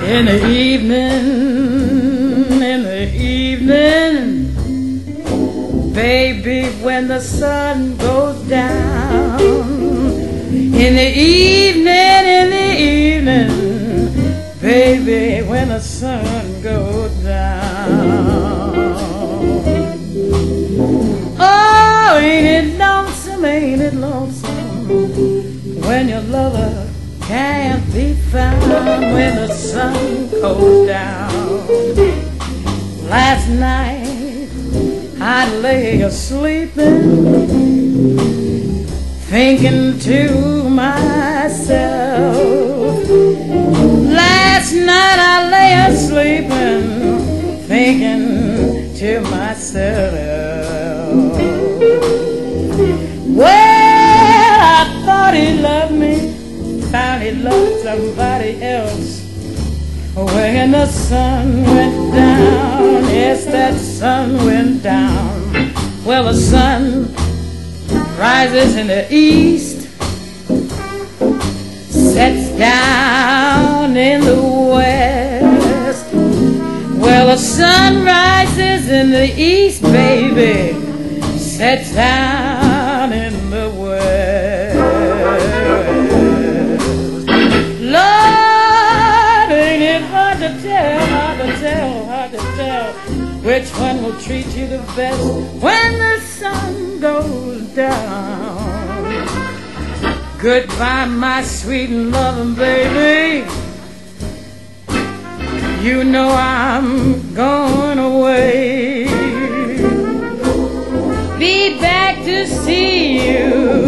In the evening, baby, when the sun goes down. In the evening, baby, when the sun goes down. Oh, ain't it lonesome, when your lover can't be found when the sun goes down. Last night I lay a-sleeping, thinking to myself. Last night I lay a-sleeping, thinking to myself. Well, I thought he loved me, found he loved somebody else. When the sun went down, yes, that sun went down. Well, the sun rises in the east, sets down in the west. Well, the sun rises in the east, baby, sets down in the west. Lord, ain't it hard to tell which one will treat you the best when the sun goes down. Goodbye, my sweet and loving baby, you know I'm going away. Be back to see you